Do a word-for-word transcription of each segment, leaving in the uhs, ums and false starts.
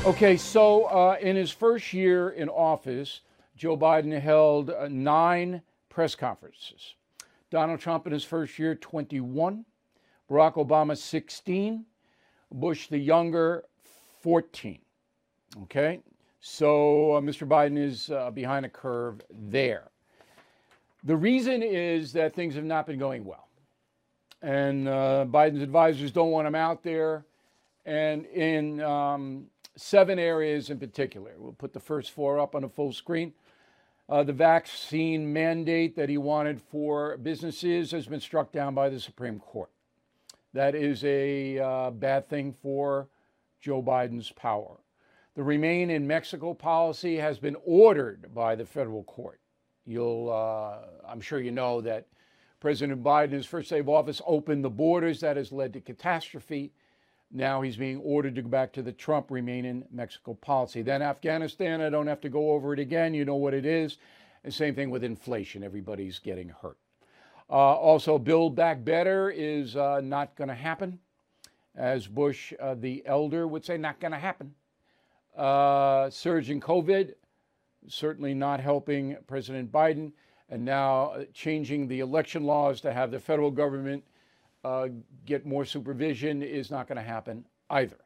Okay, so uh, in his first year in office, Joe Biden held uh, nine press conferences. Donald Trump in his first year, twenty-one. Barack Obama, sixteen. Bush the younger, fourteen. Okay, so uh, Mister Biden is uh, behind a curve there. The reason is that things have not been going well. And uh, Biden's advisors don't want him out there. And in um, seven areas in particular, we'll put the first four up on a full screen. Uh, the vaccine mandate that he wanted for businesses has been struck down by the Supreme Court. That is a uh, bad thing for Joe Biden's power. The Remain in Mexico policy has been ordered by the federal court. You'll, uh, I'm sure you know that President Biden, his first day of office, opened the borders. That has led to catastrophe. Now he's being ordered to go back to the Trump Remain in Mexico policy. Then Afghanistan, I don't have to go over it again. You know what it is. And same thing with inflation. Everybody's getting hurt. Uh, also, Build Back Better is uh, not going to happen. As Bush, uh, the elder, would say, not going to happen. Uh, surge in COVID, certainly not helping President Biden. And now changing the election laws to have the federal government uh, get more supervision is not going to happen either.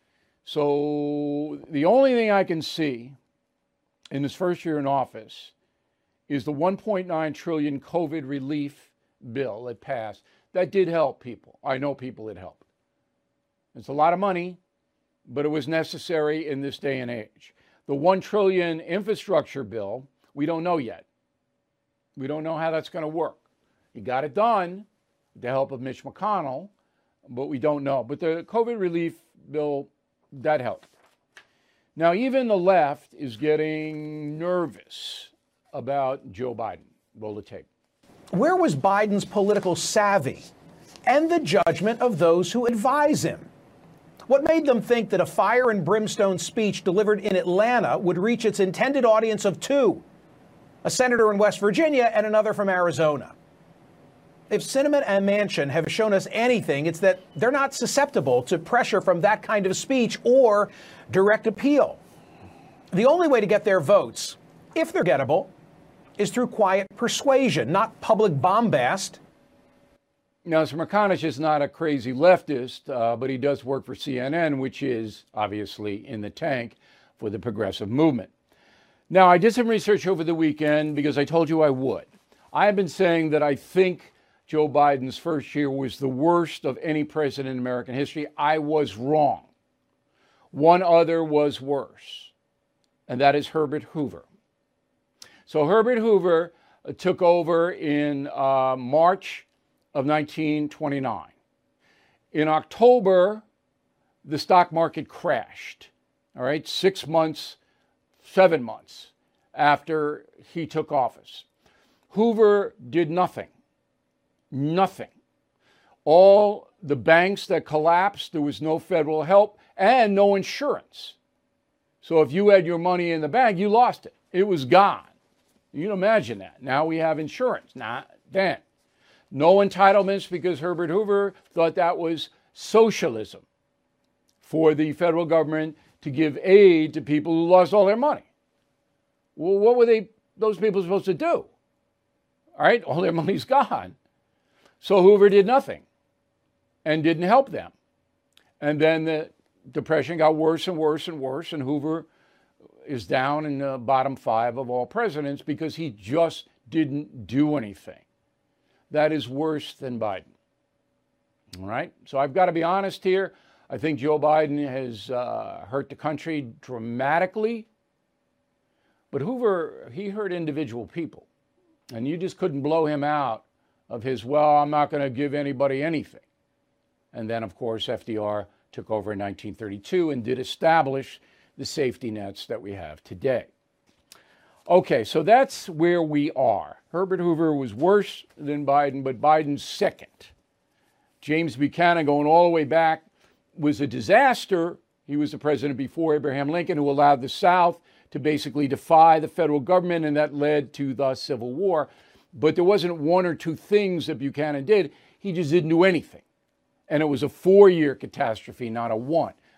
So the only thing I can see in his first year in office is the one point nine trillion dollars COVID relief bill that passed. That did help people. I know people it helped. It's a lot of money, but it was necessary in this day and age. The one trillion dollars infrastructure bill, we don't know yet. We don't know how that's going to work. He got it done with the help of Mitch McConnell, but we don't know. But the COVID relief bill, that helped. Now, even the left is getting nervous about Joe Biden. Roll the tape. Where was Biden's political savvy and the judgment of those who advise him? What made them think that a fire and brimstone speech delivered in Atlanta would reach its intended audience of two? A senator in West Virginia and another from Arizona. If Sinema and Manchin have shown us anything, it's that they're not susceptible to pressure from that kind of speech or direct appeal. The only way to get their votes, if they're gettable, is through quiet persuasion, not public bombast. Now, Mister McConnell is not a crazy leftist, uh, but he does work for C N N, which is obviously in the tank for the progressive movement. Now, I did some research over the weekend because I told you I would. I have been saying that I think Joe Biden's first year was the worst of any president in American history. I was wrong. One other was worse, and that is Herbert Hoover. So Herbert Hoover uh, took over in uh, March of nineteen twenty-nine. In October, the stock market crashed, all right, six months Seven months after he took office. Hoover did nothing. Nothing. All the banks that collapsed, there was no federal help and no insurance. So if you had your money in the bank, you lost it. It was gone. You can imagine that. Now we have insurance. Not then. No entitlements because Herbert Hoover thought that was socialism for the federal government to give aid to people who lost all their money. Well, what were they, those people supposed to do? All right, all their money's gone. So Hoover did nothing and didn't help them. And then the Depression got worse and worse and worse, and Hoover is down in the bottom five of all presidents because he just didn't do anything. That is worse than Biden. All right, so I've got to be honest here. I think Joe Biden has uh, hurt the country dramatically. But Hoover, he hurt individual people. And you just couldn't blow him out of his, well, I'm not going to give anybody anything. And then, of course, F D R took over in nineteen thirty-two and did establish the safety nets that we have today. Okay, so that's where we are. Herbert Hoover was worse than Biden, but Biden's second. James Buchanan, going all the way back, was a disaster. He was the president before Abraham Lincoln who allowed the South to basically defy the federal government, and that led to the Civil War. But there wasn't one or two things that Buchanan did. He just didn't do anything. And it was a four-year catastrophe, not a one.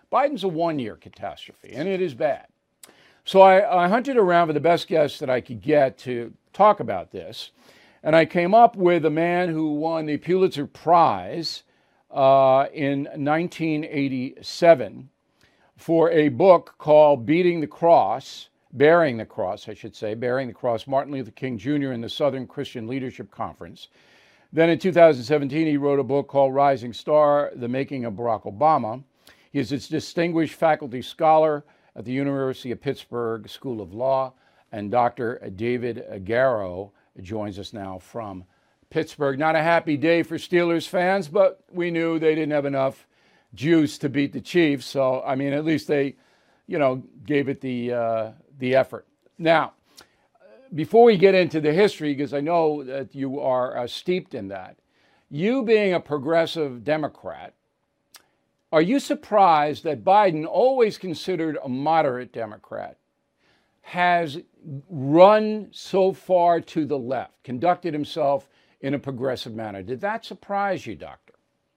Biden's a one-year catastrophe, and it is bad. So I, I hunted around for the best guests that I could get to talk about this, and I came up with a man who won the Pulitzer Prize uh, in nineteen eighty-seven for a book called Beating the Cross, Bearing the Cross, I should say, Bearing the Cross, Martin Luther King Junior and the Southern Christian Leadership Conference. Then in two thousand seventeen, he wrote a book called Rising Star, The Making of Barack Obama. He is a distinguished faculty scholar at the University of Pittsburgh School of Law, and Doctor David Garrow joins us now from Pittsburgh. Not a happy day for Steelers fans, but we knew they didn't have enough juice to beat the Chiefs. So, I mean, at least they, you know, gave it the uh, the effort. Now, before we get into the history, because I know that you are uh, steeped in that, you being a progressive Democrat, are you surprised that Biden, always considered a moderate Democrat, has run so far to the left, conducted himself in a progressive manner? Did that surprise you, Doctor?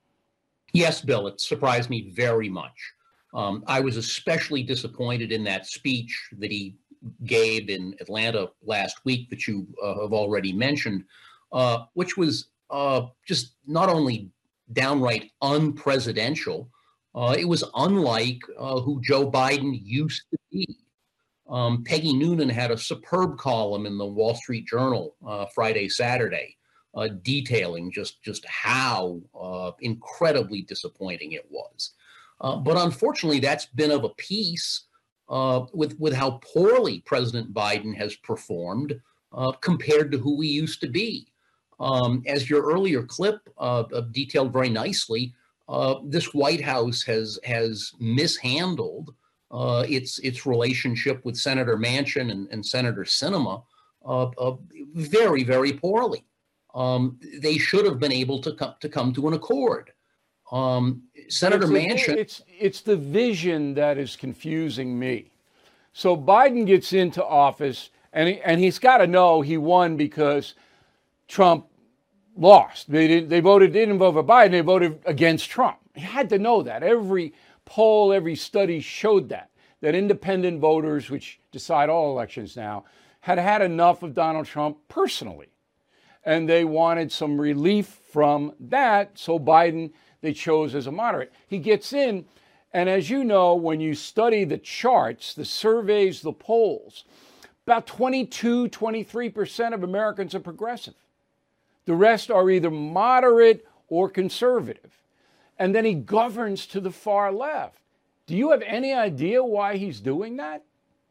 Yes, Bill, it surprised me very much. Um, I was especially disappointed in that speech that he gave in Atlanta last week that you uh, have already mentioned, uh, which was uh, just not only downright unpresidential, uh, it was unlike uh, who Joe Biden used to be. Um, Peggy Noonan had a superb column in the Wall Street Journal uh, Friday, Saturday, uh, detailing just, just how uh, incredibly disappointing it was. Uh, but unfortunately, that's been of a piece uh, with, with how poorly President Biden has performed uh, compared to who he used to be. Um, as your earlier clip uh, detailed very nicely, uh, this White House has, has mishandled uh, its, its relationship with Senator Manchin and, and Senator Sinema uh, uh, very, very poorly. Um, they should have been able to come, to come to an accord. Um, Senator it's Manchin. The, it's, it's the vision that is confusing me. So Biden gets into office, and, he, and he's got to know he won because Trump lost. They didn't, they voted, they didn't vote for Biden, they voted against Trump. He had to know that. Every poll, every study showed that, that independent voters, which decide all elections now, had had enough of Donald Trump personally. And they wanted some relief from that, so Biden they chose as a moderate. He gets in, and as you know, when you study the charts, the surveys, the polls, about twenty-two, twenty-three percent of Americans are progressive. The rest are either moderate or conservative. And then he governs to the far left. Do you have any idea why he's doing that?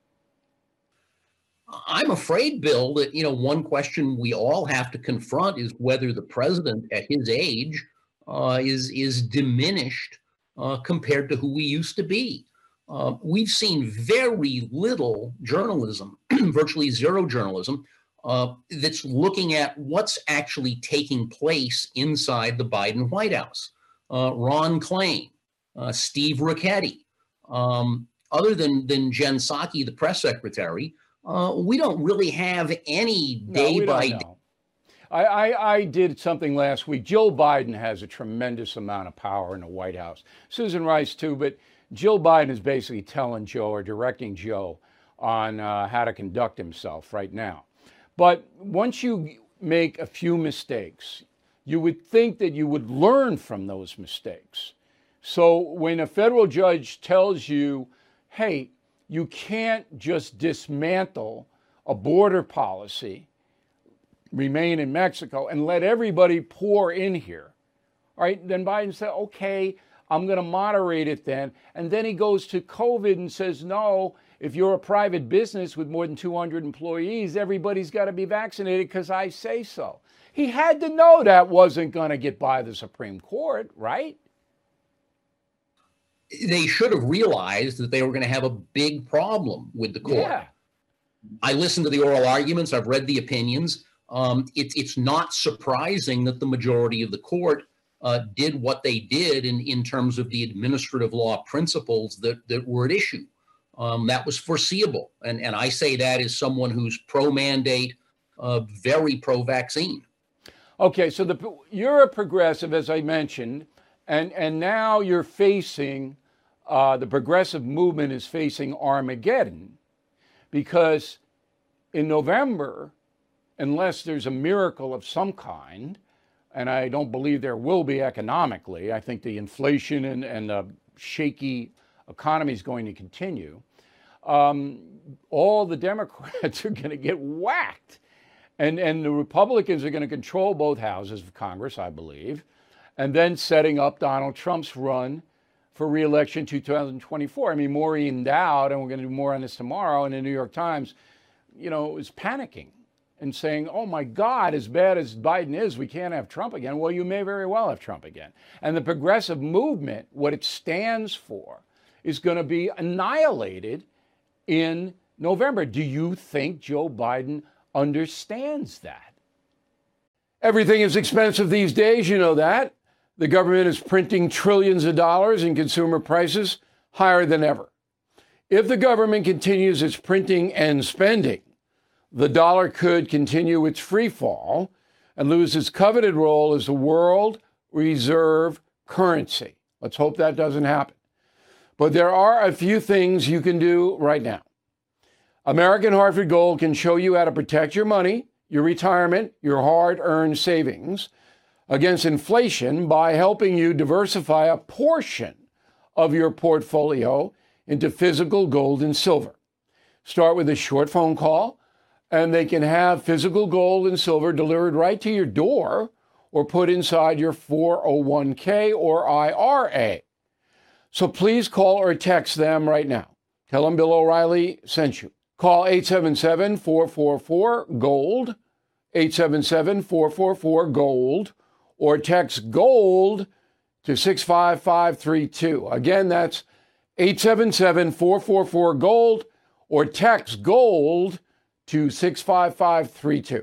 I'm afraid, Bill, that, you know, one question we all have to confront is whether the president at his age uh, is, is diminished uh, compared to who we used to be. Uh, we've seen very little journalism, virtually zero journalism, uh, that's looking at what's actually taking place inside the Biden White House. Uh, Ron Klain, uh, Steve Ricchetti, um, other than, than Jen Psaki, the press secretary, uh, we don't really have any day no, by day. I, I, I did something last week. Joe Biden has a tremendous amount of power in the White House. Susan Rice too, but Jill Biden is basically telling Joe or directing Joe on uh, how to conduct himself right now. But once you make a few mistakes, you would think that you would learn from those mistakes. So when a federal judge tells you, hey, you can't just dismantle a border policy, remain in Mexico, and let everybody pour in here, all right, then Biden said, okay, I'm going to moderate it then. And then he goes to COVID and says, no, if you're a private business with more than two hundred employees, everybody's got to be vaccinated because I say so. He had to know that wasn't going to get by the Supreme Court, right? They should have realized that they were going to have a big problem with the court. Yeah. I listened to the oral arguments. I've read the opinions. Um, it, it's not surprising that the majority of the court uh, did what they did in, in terms of the administrative law principles that, that were at issue. Um, that was foreseeable. And, and I say that as someone who's pro-mandate, uh, very pro-vaccine. Okay, so the, you're a progressive, as I mentioned, and, and now you're facing uh, the progressive movement is facing Armageddon, because in November, unless there's a miracle of some kind, and I don't believe there will be economically, I think the inflation and, and the shaky economy is going to continue, um, all the Democrats are going to get whacked. And, and the Republicans are going to control both houses of Congress, I believe, and then setting up Donald Trump's run for re-election two thousand twenty-four. I mean, Maureen Dowd, and we're going to do more on this tomorrow, in the New York Times, you know, is panicking and saying, oh my God, as bad as Biden is, we can't have Trump again. Well, you may very well have Trump again. And the progressive movement, what it stands for, is going to be annihilated in November. Do you think Joe Biden understands that? Everything is expensive these days, you know that. The government is printing trillions of dollars and consumer prices higher than ever. If the government continues its printing and spending, the dollar could continue its free fall and lose its coveted role as the world reserve currency. Let's hope that doesn't happen. But there are a few things you can do right now. American Hartford Gold can show you how to protect your money, your retirement, your hard-earned savings against inflation by helping you diversify a portion of your portfolio into physical gold and silver. Start with a short phone call, and they can have physical gold and silver delivered right to your door or put inside your four oh one k or I R A. So please call or text them right now. Tell them Bill O'Reilly sent you. Call eight seven seven, four four four, GOLD, eight seven seven, four four four, GOLD, or text GOLD to six five five three two. Again, that's eight seven seven, four four four, GOLD, or text GOLD to six five five three two.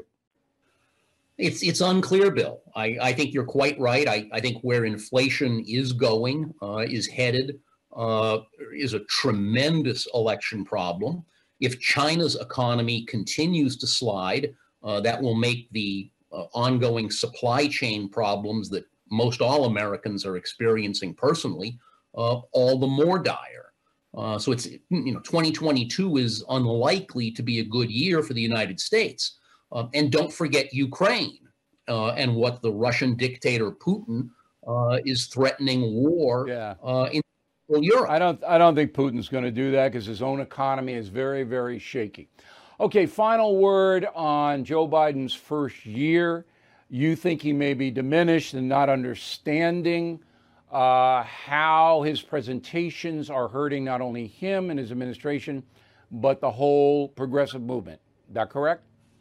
It's it's unclear, Bill. I, I think you're quite right. I, I think where inflation is going, uh, is headed, uh, is a tremendous election problem. If China's economy continues to slide, uh, that will make the uh, ongoing supply chain problems that most all Americans are experiencing personally uh, all the more dire. Uh, so it's, you know, twenty twenty-two is unlikely to be a good year for the United States. Uh, and don't forget Ukraine uh, and what the Russian dictator Putin uh, is threatening war Yeah. uh, in Europe. I don't I don't think Putin's going to do that because his own economy is very, very shaky. Okay, final word on Joe Biden's first year. You think he may be diminished and not understanding uh, how his presentations are hurting not only him and his administration, but the whole progressive movement. Is that correct?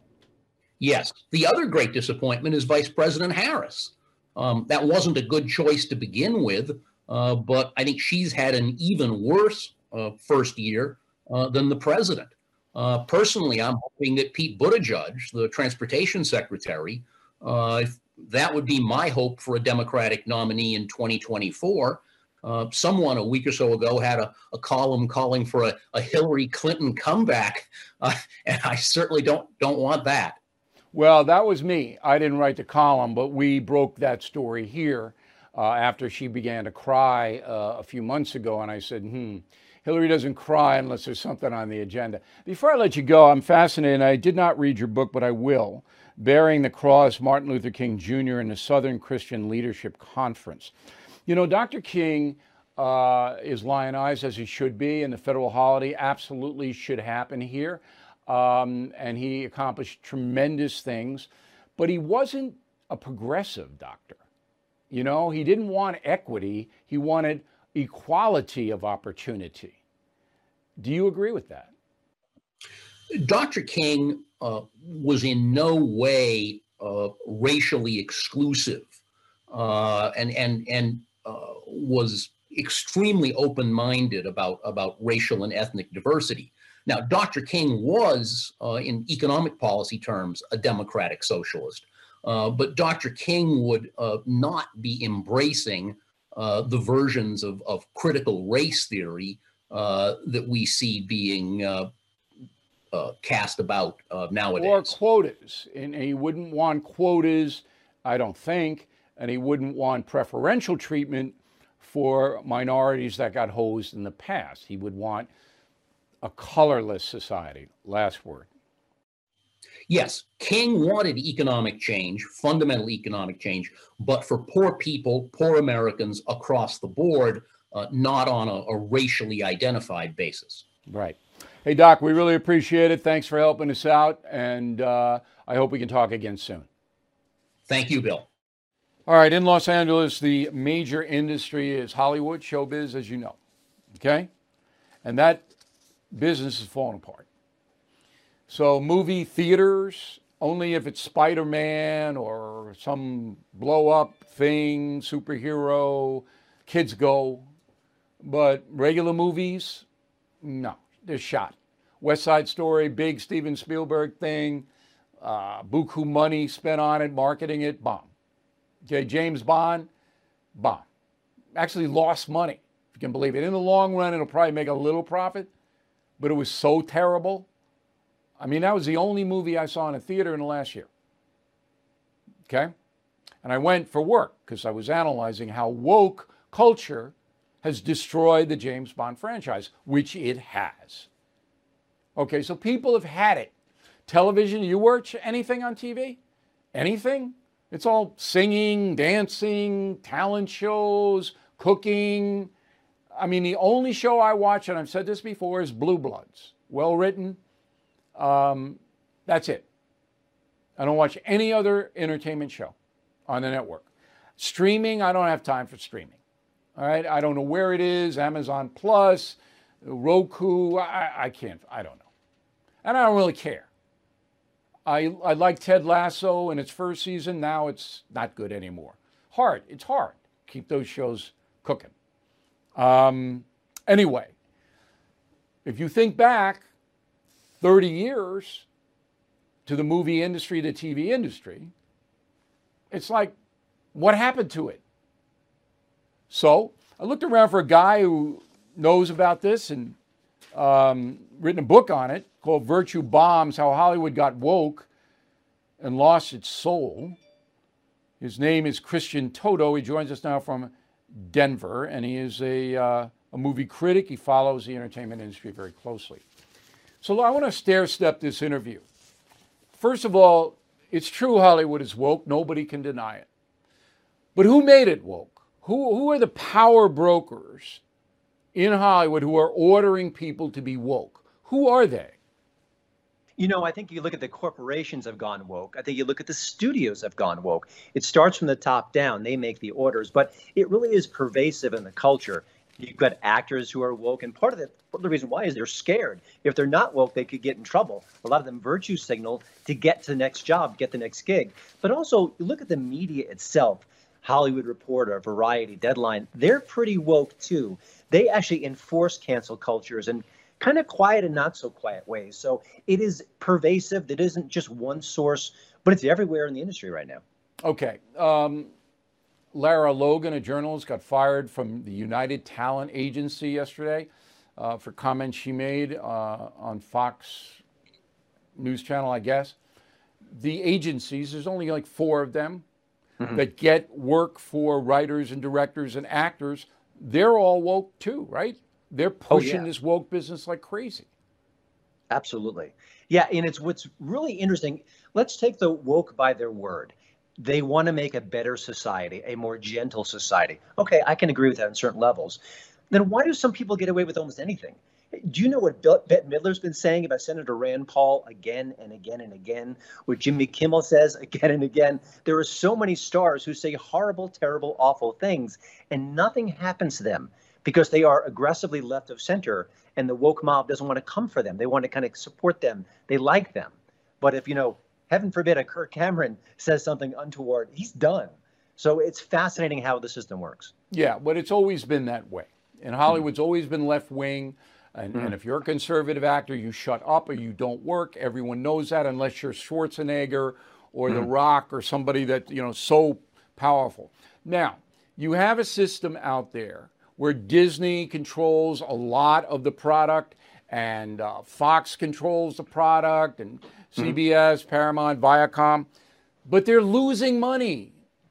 Yes. The other great disappointment is Vice President Harris. Um, that wasn't a good choice to begin with. Uh, but I think she's had an even worse uh, first year uh, than the president. Uh, personally, I'm hoping that Pete Buttigieg, the transportation secretary, uh, that would be my hope for a Democratic nominee in twenty twenty-four. Uh, someone a week or so ago had a, a column calling for a, a Hillary Clinton comeback, uh, and I certainly don't don't want that. Well, that was me. I didn't write the column, but we broke that story here. Uh, after she began to cry uh, a few months ago, and I said, hmm, Hillary doesn't cry unless there's something on the agenda. Before I let you go, I'm fascinated. I did not read your book, but I will. Bearing the Cross, Martin Luther King Junior and the Southern Christian Leadership Conference. You know, Doctor King uh, is lionized, as he should be, and the federal holiday absolutely should happen here. Um, and he accomplished tremendous things, but he wasn't a progressive doctor. You know, he didn't want equity. He wanted equality of opportunity. Do you agree with that? Doctor King uh, was in no way uh, racially exclusive uh, and and and uh, was extremely open-minded about, about racial and ethnic diversity. Now, Doctor King was, uh, in economic policy terms, a democratic socialist. Uh, but Doctor King would uh, not be embracing uh, the versions of, of critical race theory uh, that we see being uh, uh, cast about uh, nowadays. Or quotas. And he wouldn't want quotas, I don't think, and he wouldn't want preferential treatment for minorities that got hosed in the past. He would want a colorless society. Last word. Yes, King wanted economic change, fundamental economic change, but for poor people, poor Americans across the board, uh, not on a, a racially identified basis. Right. Hey, Doc, we really appreciate it. Thanks for helping us out, and uh, I hope we can talk again soon. Thank you, Bill. All right, in Los Angeles, the major industry is Hollywood, showbiz, as you know, okay? And that business is falling apart. So movie theaters, only if it's Spider-Man or some blow-up thing, superhero, kids go. But regular movies, no, they're shot. West Side Story, big Steven Spielberg thing, uh, buku money spent on it, marketing it, bomb. Okay, James Bond, bomb. Actually lost money, if you can believe it. In the long run, it'll probably make a little profit, but it was so terrible. I mean, that was the only movie I saw in a theater in the last year. Okay? And I went for work because I was analyzing how woke culture has destroyed the James Bond franchise, which it has. Okay, so people have had it. Television, you watch anything on T V? Anything? It's all singing, dancing, talent shows, cooking. I mean, the only show I watch, and I've said this before, is Blue Bloods. Well written. Um, that's it. I don't watch any other entertainment show on the network. Streaming, I don't have time for streaming. All right, I don't know where it is, Amazon Plus, Roku, I, I can't, I don't know. And I don't really care. I, I like Ted Lasso in its first season, now it's not good anymore. Hard, it's hard. Keep those shows cooking. Um, anyway, if you think back thirty years to the movie industry, the T V industry, it's like, what happened to it? So I looked around for a guy who knows about this and um, written a book on it called Virtue Bombs, How Hollywood Got Woke and Lost Its Soul. His name is Christian Toto. He joins us now from Denver, and he is a, uh, a movie critic. He follows the entertainment industry very closely. So I want to stair-step this interview. First of all, it's true Hollywood is woke. Nobody can deny it. But who made it woke? Who, who are the power brokers in Hollywood who are ordering people to be woke? Who are they? You know, I think you look at the corporations have gone woke. I think you look at the studios have gone woke. It starts from the top down. They make the orders, but it really is pervasive in the culture. You've got actors who are woke, and part of the, part of the reason why is they're scared. If they're not woke, they could get in trouble. A lot of them virtue signal to get to the next job, get the next gig. But also, you look at the media itself. Hollywood Reporter, Variety, Deadline, they're pretty woke too. They actually enforce cancel cultures in kind of quiet and not so quiet ways. So it is pervasive. It isn't just one source, but it's everywhere in the industry right now. Okay. Um, Lara Logan, a journalist, got fired from the United Talent Agency yesterday uh, for comments she made uh, on Fox News Channel, I guess. The agencies, there's only like four of them, mm-hmm. that get work for writers and directors and actors. They're all woke too, right? They're pushing oh, yeah. this woke business like crazy. Absolutely. Yeah, and it's what's really interesting. Let's take the woke by their word. They want to make a better society, a more gentle society. Okay, I can agree with that on certain levels. Then why do some people get away with almost anything? Do you know what Bette Midler's been saying about Senator Rand Paul again and again and again? What Jimmy Kimmel says again and again? There are so many stars who say horrible, terrible, awful things, and nothing happens to them because they are aggressively left of center, and the woke mob doesn't want to come for them. They want to kind of support them. They like them. But if, you know, heaven forbid, a Kirk Cameron says something untoward, he's done. So it's fascinating how the system works. Yeah, but it's always been that way. And Hollywood's mm-hmm. always been left-wing. And, mm-hmm. and if you're a conservative actor, you shut up or you don't work. Everyone knows that unless you're Schwarzenegger or mm-hmm. The Rock or somebody that, you know, so powerful. Now, you have a system out there where Disney controls a lot of the product and uh, Fox controls the product and C B S, mm-hmm. Paramount, Viacom, but they're losing money.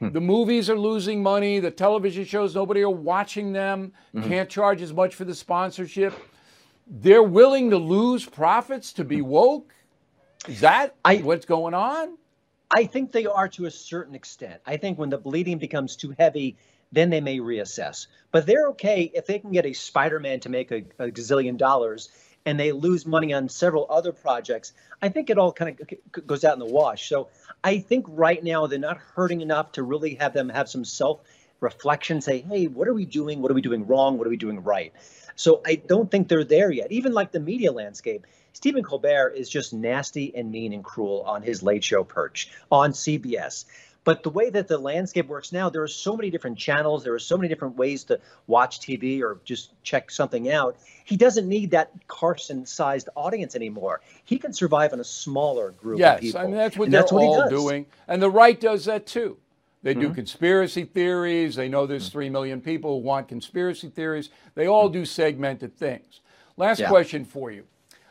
The movies are losing money. The television shows, nobody are watching them. Mm-hmm. Can't charge as much for the sponsorship. They're willing to lose profits to be woke? Is that I, what's going on? I think they are to a certain extent. I think when the bleeding becomes too heavy, then they may reassess. But they're okay if they can get a Spider-Man to make a, a gazillion dollars and they lose money on several other projects. I think it all kind of goes out in the wash. So I think right now they're not hurting enough to really have them have some self-reflection, say, hey, what are we doing? What are we doing wrong? What are we doing right? So I don't think they're there yet. Even like the media landscape, Stephen Colbert is just nasty and mean and cruel on his Late Show perch on C B S. But the way that the landscape works now, there are so many different channels. There are so many different ways to watch T V or just check something out. He doesn't need that Carson-sized audience anymore. He can survive on a smaller group yes, of people. Yes, I mean, that's what and they're that's what all doing. And the right does that too. They mm-hmm. do conspiracy theories. They know there's three million people who want conspiracy theories. They all do segmented things. Last yeah. question for you.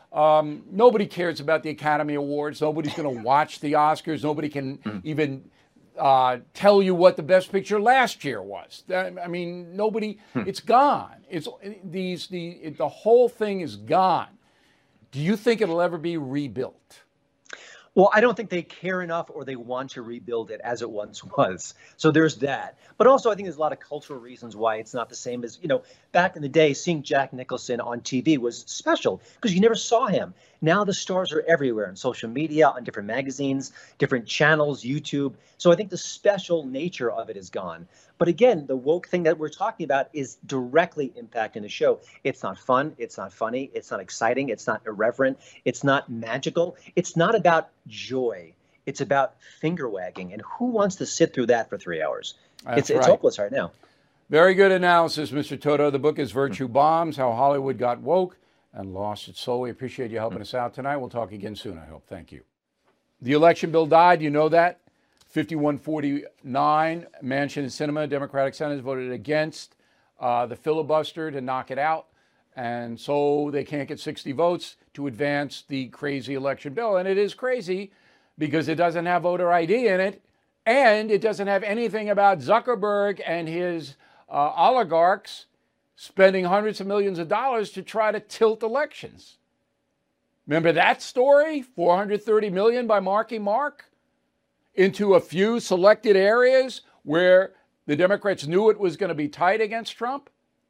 Um, nobody cares about the Academy Awards. Nobody's going to watch the Oscars. Nobody can mm. even uh, tell you what the best picture last year was. I mean, nobody, hmm. it's gone. It's these, the, it, the whole thing is gone. Do you think it'll ever be rebuilt? Well, I don't think they care enough or they want to rebuild it as it once was. So there's that. But also, I think there's a lot of cultural reasons why it's not the same as, you know, back in the day, seeing Jack Nicholson on T V was special because you never saw him. Now the stars are everywhere on social media, on different magazines, different channels, YouTube. So I think the special nature of it is gone. But again, the woke thing that we're talking about is directly impacting the show. It's not fun. It's not funny. It's not exciting. It's not irreverent. It's not magical. It's not about joy. It's about finger wagging. And who wants to sit through that for three hours? That's it's, right. it's hopeless right now. Very good analysis, Mister Toto. The book is Virtue Bombs, How Hollywood Got Woke and Lost Its Soul. We appreciate you helping us out tonight. We'll talk again soon, I hope. Thank you. The election bill died. You know that. fifty-one forty-nine, Manchin and Sinema, Democratic senators voted against uh, the filibuster to knock it out. And so they can't get sixty votes to advance the crazy election bill. And it is crazy because it doesn't have voter I D in it. And it doesn't have anything about Zuckerberg and his uh, oligarchs spending hundreds of millions of dollars to try to tilt elections. Remember that story? four hundred thirty million dollars by Marky Mark into a few selected areas where the Democrats knew it was going to be tight against Trump?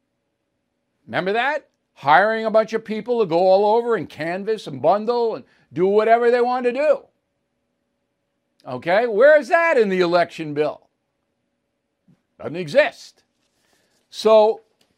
Remember that? Hiring a bunch of people to go all over and canvass and bundle and do whatever they want to do. Okay, where is that in the election bill? Doesn't exist. So,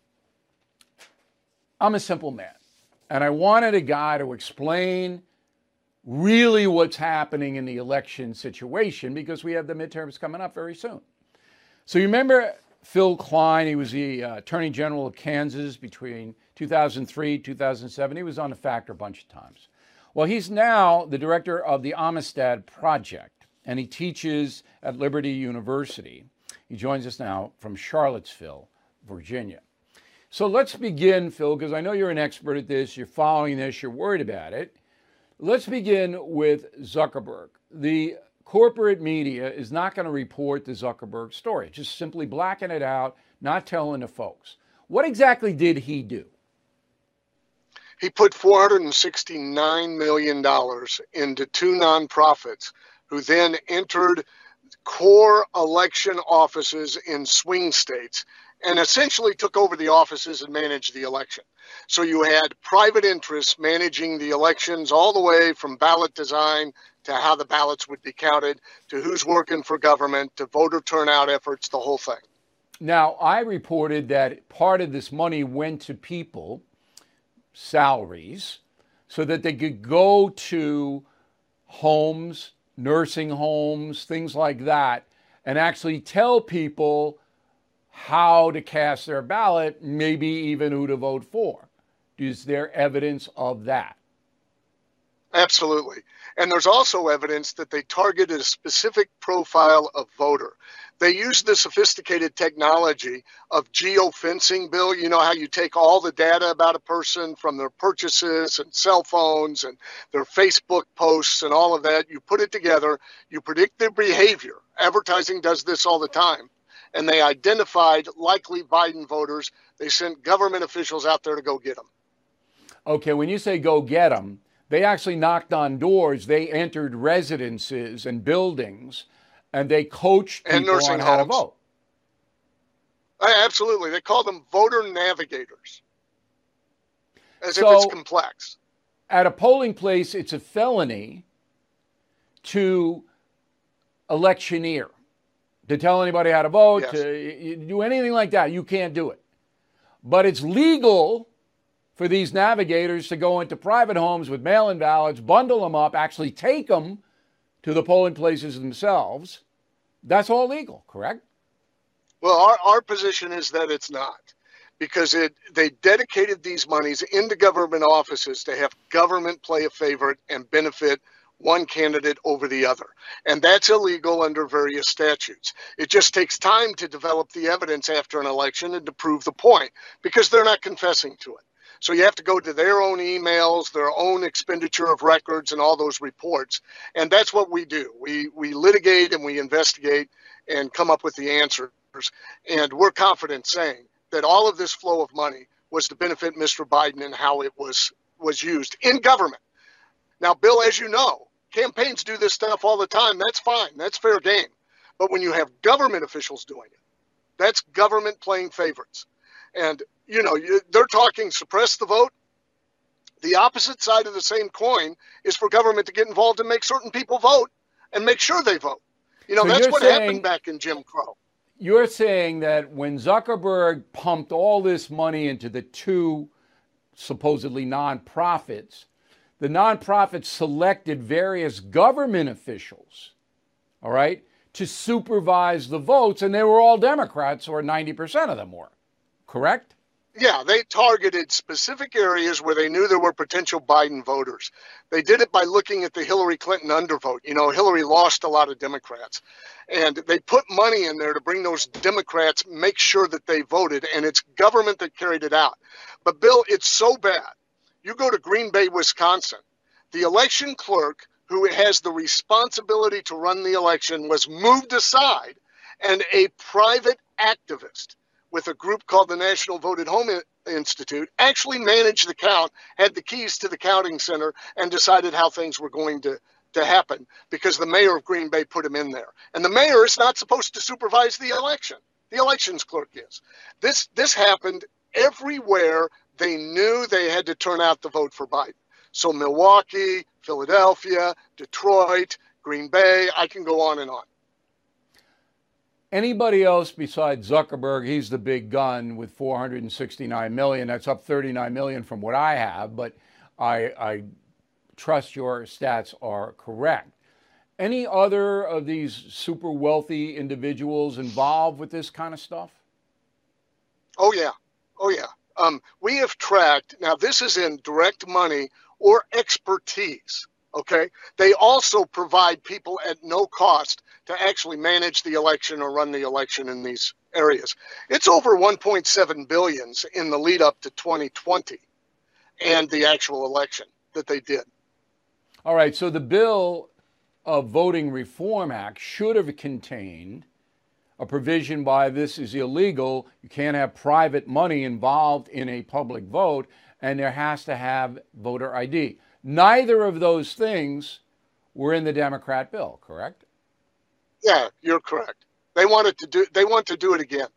I'm a simple man, and I wanted a guy to explain really what's happening in the election situation because we have the midterms coming up very soon. So you remember Phil Klein, he was the uh, Attorney General of Kansas between two thousand three, two thousand seven. He was on the Factor a bunch of times. Well, he's now the director of the Amistad Project, and he teaches at Liberty University. He joins us now from Charlottesville, Virginia. So let's begin, Phil, because I know you're an expert at this, you're following this, you're worried about it. Let's begin with Zuckerberg. The corporate media is not going to report the Zuckerberg story, just simply blacking it out, not telling the folks. What exactly did he do? He put four hundred sixty-nine million dollars into two nonprofits who then entered core election offices in swing states and essentially took over the offices and managed the election. So you had private interests managing the elections all the way from ballot design to how the ballots would be counted, to who's working for government, to voter turnout efforts, the whole thing. Now, I reported that part of this money went to people, salaries, so that they could go to homes, nursing homes, things like that, and actually tell people how to cast their ballot, maybe even who to vote for. Is there evidence of that? Absolutely. And there's also evidence that they targeted a specific profile of voter. They used the sophisticated technology of geofencing, Bill. You know how you take all the data about a person from their purchases and cell phones and their Facebook posts and all of that. You put it together, you predict their behavior. advertising does this all the time. And they identified likely Biden voters. They sent government officials out there to go get them. Okay, when you say go get them, they actually knocked on doors. They entered residences and buildings, and they coached people and nursing on how homes. to vote. Uh, Absolutely. They call them voter navigators, as So- if it's complex. At a polling place, it's a felony to electioneer, to tell anybody how to vote, Yes. to you do anything like that. You can't do it. But it's legal for these navigators to go into private homes with mail-in ballots, bundle them up, actually take them to the polling places themselves. That's all legal, correct? Well, our, our position is that it's not, because it they dedicated these monies into government offices to have government play a favorite and benefit one candidate over the other. And that's illegal under various statutes. It just takes time to develop the evidence after an election and to prove the point, because they're not confessing to it. So you have to go to their own emails, their own expenditure of records and all those reports. And that's what we do. We we litigate and we investigate and come up with the answers. And we're confident saying that all of this flow of money was to benefit Mister Biden and how it was was used in government. Now, Bill, as you know, campaigns do this stuff all the time. That's fine. That's fair game. But when you have government officials doing it, that's government playing favorites. And, you know, you, they're talking suppress the vote. The opposite side of the same coin is for government to get involved and make certain people vote and make sure they vote. You know, So that's you're what saying- happened back in Jim Crow. You're saying that when Zuckerberg pumped all this money into the two supposedly nonprofits, the nonprofits selected various government officials, all right, to supervise the votes, and they were all Democrats, or ninety percent of them were, correct? Yeah, they targeted specific areas where they knew there were potential Biden voters. They did it by looking at the Hillary Clinton undervote. You know, Hillary lost a lot of Democrats. And they put money in there to bring those Democrats, make sure that they voted. And it's government that carried it out. But, Bill, it's so bad. You go to Green Bay, Wisconsin. The election clerk, who has the responsibility to run the election, was moved aside, and a private activist with a group called the National Vote at Home Institute actually managed the count, had the keys to the counting center, and decided how things were going to, to happen, because the mayor of Green Bay put him in there. And the mayor is not supposed to supervise the election. The elections clerk is. This, this happened everywhere they knew they had to turn out the vote for Biden. So Milwaukee, Philadelphia, Detroit, Green Bay, I can go on and on. Anybody else besides Zuckerberg, he's the big gun with four hundred sixty-nine million. That's up thirty-nine million from what I have, but I, I trust your stats are correct. Any other of these super wealthy individuals involved with this kind of stuff? Oh, yeah. Oh, yeah. Um, we have tracked, now this is in direct money or expertise, okay? They also provide people at no cost to actually manage the election or run the election in these areas. It's over one point seven billion in the lead up to twenty twenty and the actual election that they did. All right, so the bill of Voting Reform Act should have contained a provision by this is illegal. You can't have private money involved in a public vote, and there has to have voter I D. Neither of those things were in the Democrat bill, correct? Yeah, you're correct. They wanted to do, they want to do it again.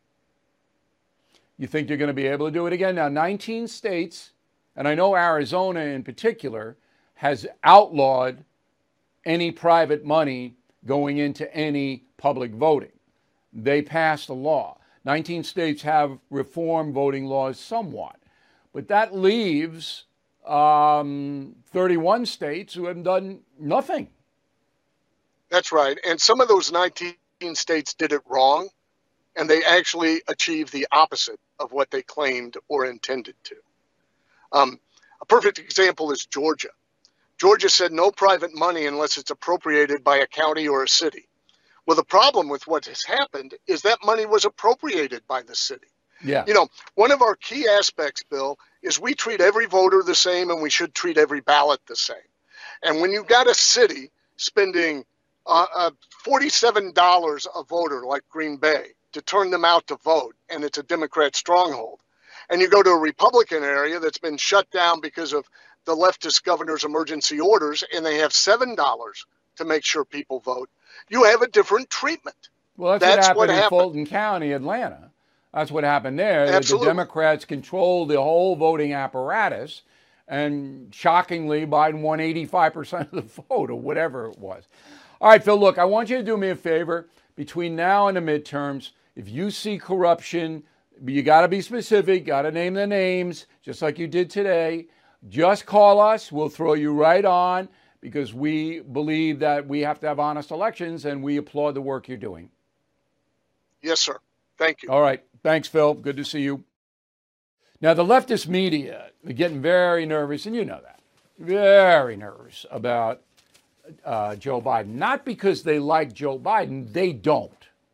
You think they're going to be able to do it again? Now, nineteen states, and I know Arizona in particular, has outlawed any private money going into any public voting. They passed a law. nineteen states have reformed voting laws somewhat, but that leaves um, thirty-one states who have done nothing. That's right. And some of those nineteen states did it wrong, and they actually achieved the opposite of what they claimed or intended to. Um, a perfect example is Georgia. Georgia said no private money unless it's appropriated by a county or a city. Well, the problem with what has happened is that money was appropriated by the city. Yeah. You know, one of our key aspects, Bill, is we treat every voter the same, and we should treat every ballot the same. And when you've got a city spending uh, uh, forty-seven dollars a voter like Green Bay to turn them out to vote, and it's a Democrat stronghold. And you go to a Republican area that's been shut down because of the leftist governor's emergency orders, and they have seven dollars to make sure people vote. You have a different treatment. Well, that's, That's what happened what in happened. Fulton County, Atlanta. That's what happened there. Absolutely. The Democrats controlled the whole voting apparatus, and shockingly, Biden won eighty-five percent of the vote, or whatever it was. All right, Phil, look, I want you to do me a favor. Between now and the midterms, if you see corruption, you got to be specific, got to name the names, just like you did today. Just call us. We'll throw you right on, because we believe that we have to have honest elections, and we applaud the work you're doing. Yes, sir. Thank you. All right. Thanks, Phil. Good to see you. Now, the leftist media are getting very nervous, and you know that. Very nervous about uh, Joe Biden. Not because they like Joe Biden. They don't.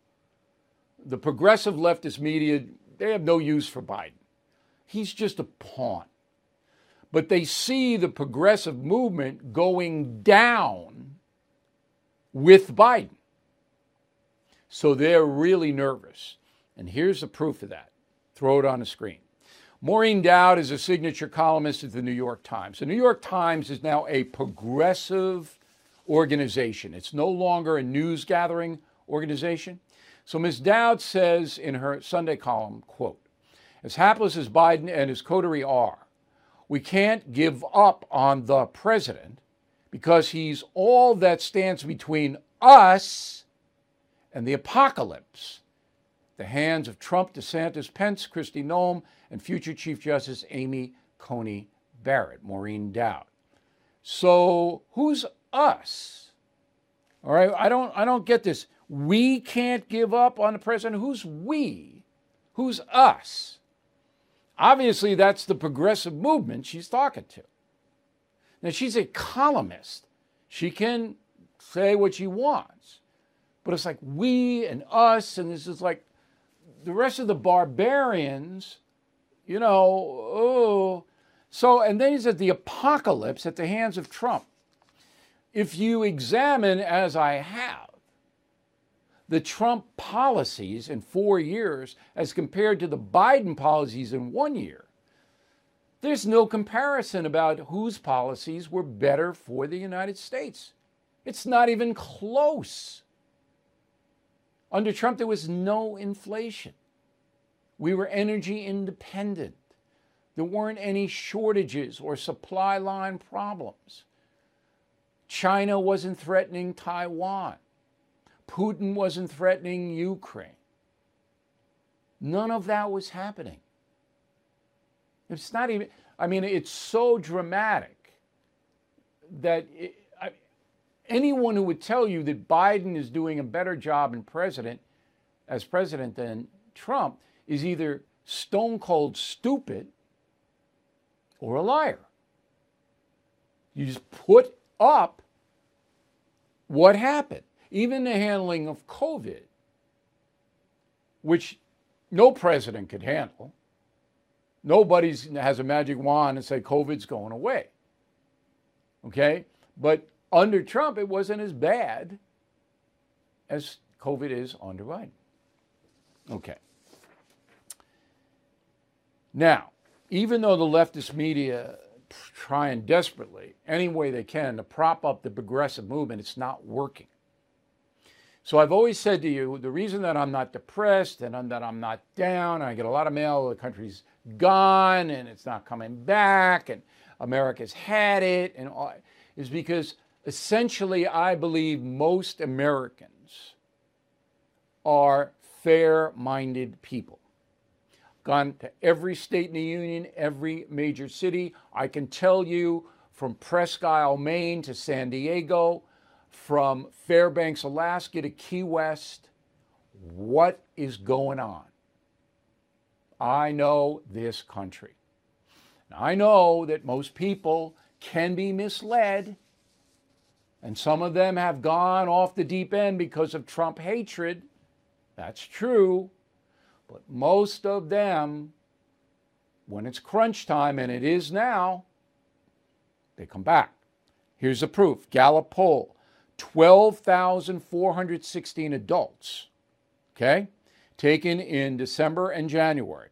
The progressive leftist media, they have no use for Biden. He's just a pawn. But they see the progressive movement going down with Biden. So they're really nervous. And here's the proof of that. Throw it on the screen. Maureen Dowd is a signature columnist at the New York Times. The New York Times is now a progressive organization. It's no longer a news gathering organization. So Miz Dowd says in her Sunday column, quote, "As hapless as Biden and his coterie are, we can't give up on the president because he's all that stands between us and the apocalypse. The hands of Trump, DeSantis, Pence, Kristi Noem, and future Chief Justice Amy Coney Barrett." Maureen Dowd. So who's us? All right, I don't, I don't get this. We can't give up on the president. Who's we? Who's us? Obviously, that's the progressive movement she's talking to. Now, she's a columnist. She can say what she wants. But it's like we and us, and this is like the rest of the barbarians, you know, oh. So, and then he said the apocalypse at the hands of Trump. If you examine, as I have, the Trump policies in four years as compared to the Biden policies in one year, there's no comparison about whose policies were better for the United States. It's not even close. Under Trump, there was no inflation. We were energy independent. There weren't any shortages or supply line problems. China wasn't threatening Taiwan. Putin wasn't threatening Ukraine. None of that was happening. It's not even, I mean, it's so dramatic that it, I, anyone who would tell you that Biden is doing a better job in president, as president than Trump is either stone cold stupid or a liar. You just put up what happened. Even the handling of COVID, which no president could handle. Nobody has a magic wand and say COVID's going away. Okay? But under Trump, it wasn't as bad as COVID is under Biden. Okay. Now, even though the leftist media trying desperately, any way they can, to prop up the progressive movement, it's not working. So I've always said to you, the reason that I'm not depressed and that I'm not down, and I get a lot of mail, the country's gone and it's not coming back and America's had it, and all, is because essentially I believe most Americans are fair-minded people. Gone to every state in the union, every major city. I can tell you from Presque Isle, Maine to San Diego, from Fairbanks, Alaska to Key West, what is going on? I know this country. I know that most people can be misled, and some of them have gone off the deep end because of Trump hatred. That's true. But most of them, when it's crunch time, and it is now, they come back. Here's the proof. Gallup poll. twelve thousand four hundred sixteen adults, okay, taken in December and January.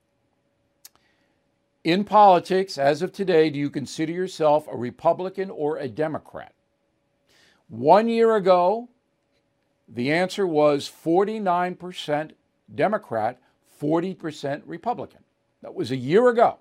In politics, as of today, do you consider yourself a Republican or a Democrat? One year ago, the answer was forty-nine percent Democrat, forty percent Republican. That was a year ago.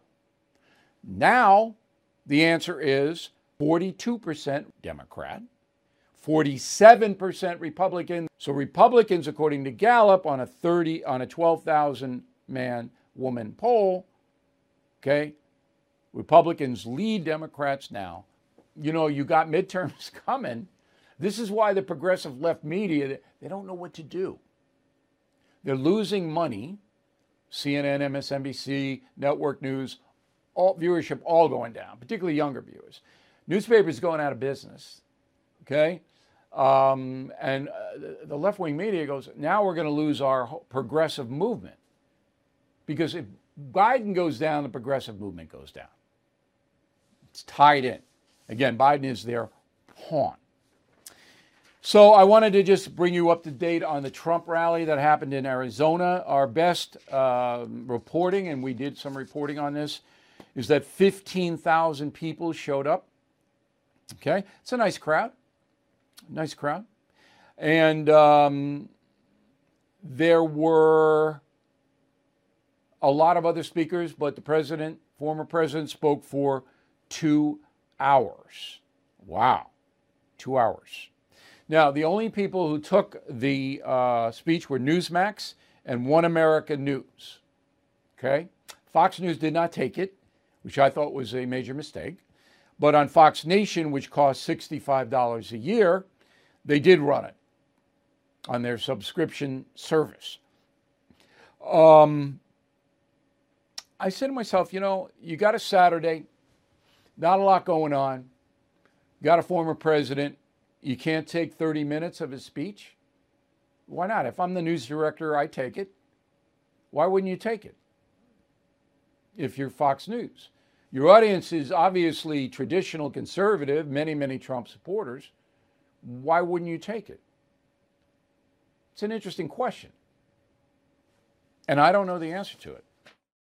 Now, the answer is forty-two percent Democrat, forty-seven percent Republican. So Republicans, according to Gallup, on a thirty on a twelve thousand man woman poll, okay, Republicans lead Democrats now. You know, you got midterms coming. This is why the progressive left media, they don't know what to do. They're losing money. C N N, M S N B C, network news, all viewership all going down, particularly younger viewers. Newspapers going out of business, okay? Um, and uh, the left-wing media goes, now we're going to lose our progressive movement. Because if Biden goes down, the progressive movement goes down. It's tied in. Again, Biden is their pawn. So I wanted to just bring you up to date on the Trump rally that happened in Arizona. Our best uh, reporting, and we did some reporting on this, is that fifteen thousand people showed up. Okay, it's a nice crowd, nice crowd. And um, there were a lot of other speakers, but the president, former president, spoke for two hours. Wow, two hours. Now, the only people who took the uh, speech were Newsmax and One America News. Okay? Fox News did not take it, which I thought was a major mistake. But on Fox Nation, which costs sixty-five dollars a year, they did run it on their subscription service. Um, I said to myself, you know, you got a Saturday, not a lot going on, you got a former president, you can't take thirty minutes of his speech? Why not? If I'm the news director, I take it. Why wouldn't you take it? If you're Fox News. Your audience is obviously traditional conservative, many, many Trump supporters. Why wouldn't you take it? It's an interesting question. And I don't know the answer to it.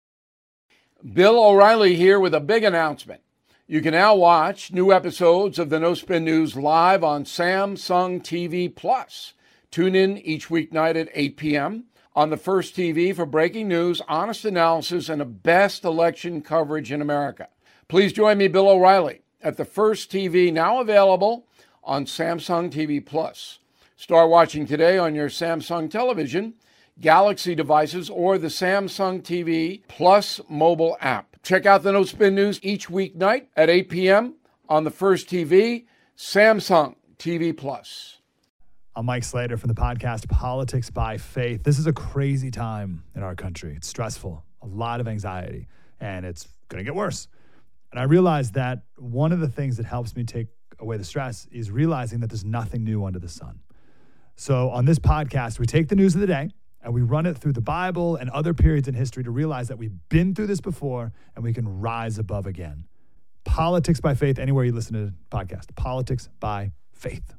Bill O'Reilly here with a big announcement. You can now watch new episodes of the No Spin News live on Samsung T V Plus. Tune in each weeknight at eight p.m. on the First T V for breaking news, honest analysis, and the best election coverage in America. Please join me, Bill O'Reilly, at the First T V, now available on Samsung T V Plus. Start watching today on your Samsung television, Galaxy devices, or the Samsung T V Plus mobile app. Check out the No Spin News each weeknight at eight p.m. on the First T V, Samsung T V Plus. I'm Mike Slater from the podcast Politics by Faith. This is a crazy time in our country. It's stressful, a lot of anxiety, and it's going to get worse. And I realized that one of the things that helps me take away the stress is realizing that there's nothing new under the sun. So on this podcast, we take the news of the day, and we run it through the Bible and other periods in history to realize that we've been through this before and we can rise above again. Politics by Faith, anywhere you listen to the podcast. Politics by Faith.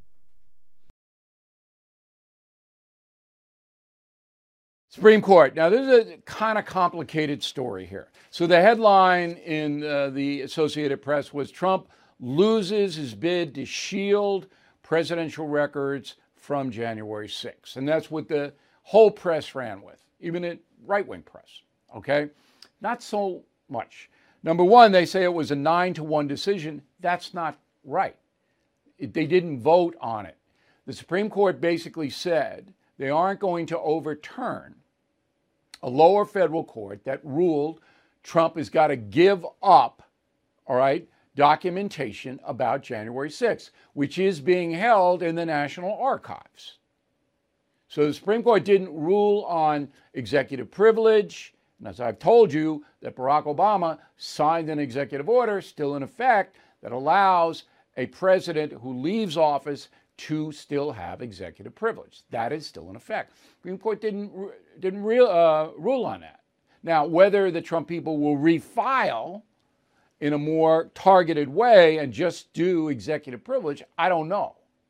Supreme Court. Now, this is a kind of complicated story here. So the headline in uh, the Associated Press was Trump loses his bid to shield presidential records from January sixth. And that's what the whole press ran with, even in right-wing press, okay? Not so much. Number one, they say it was a nine to one decision. That's not right. It, they didn't vote on it. The Supreme Court basically said they aren't going to overturn a lower federal court that ruled Trump has got to give up, all right, documentation about January sixth, which is being held in the National Archives. So the Supreme Court didn't rule on executive privilege. And as I've told you, that Barack Obama signed an executive order still in effect that allows a president who leaves office to still have executive privilege. That is still in effect. The Supreme Court didn't, didn't real, uh, rule on that. Now, whether the Trump people will refile in a more targeted way and just do executive privilege, I don't know.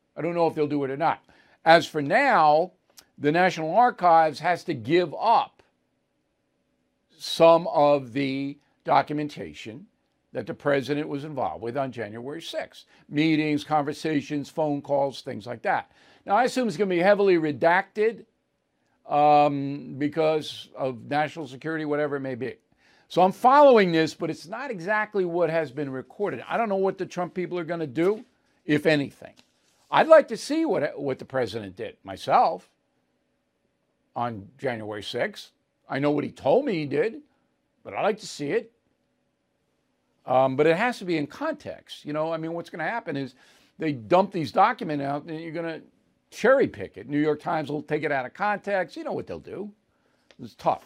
I don't know if they'll do it or not. As for now, the National Archives has to give up some of the documentation that the president was involved with on January sixth. Meetings, conversations, phone calls, things like that. Now, I assume it's going to be heavily redacted um, because of national security, whatever it may be. So I'm following this, but it's not exactly what has been recorded. I don't know what the Trump people are going to do, if anything. I'd like to see what, what the president did myself on January sixth. I know what he told me he did, but I'd like to see it. Um, but it has to be in context. You know, I mean, what's going to happen is they dump these documents out and you're going to cherry pick it. New York Times will take it out of context. You know what they'll do. It's tough.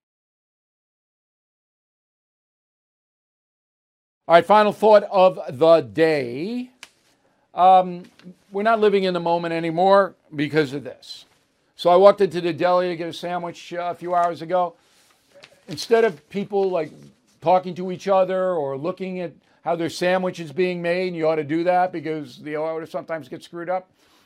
All right, final thought of the day. Um, we're not living in the moment anymore because of this. So I walked into the deli to get a sandwich uh, a few hours ago. Instead of people like talking to each other or looking at how their sandwich is being made, and you ought to do that because the order sometimes gets screwed up.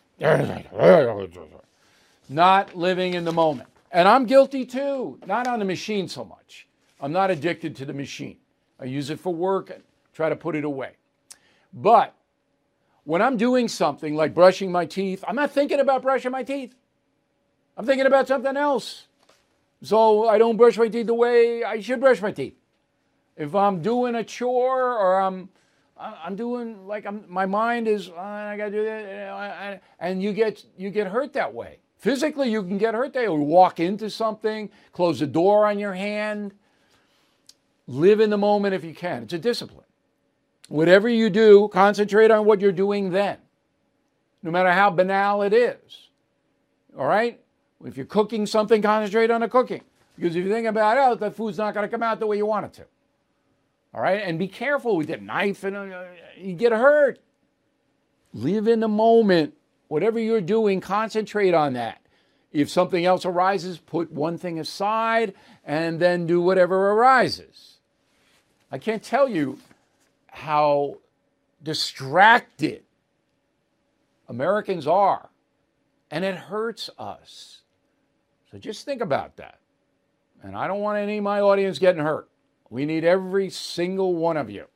Not living in the moment. And I'm guilty too, not on the machine so much. I'm not addicted to the machine. I use it for work and try to put it away. But when I'm doing something like brushing my teeth, I'm not thinking about brushing my teeth. I'm thinking about something else. So I don't brush my teeth the way I should brush my teeth. If I'm doing a chore or I'm I'm doing like I'm, my mind is, oh, I got to do that, and you get you get hurt that way. Physically, you can get hurt that way. You walk into something, close the door on your hand. Live in the moment if you can. It's a discipline. Whatever you do, concentrate on what you're doing then, no matter how banal it is. All right? If you're cooking something, concentrate on the cooking. Because if you think about it, oh, the food's not going to come out the way you want it to. All right? And be careful with that knife, and uh, you get hurt. Live in the moment. Whatever you're doing, concentrate on that. If something else arises, put one thing aside and then do whatever arises. I can't tell you how distracted Americans are, and it hurts us. So just think about that. And I don't want any of my audience getting hurt. We need every single one of you.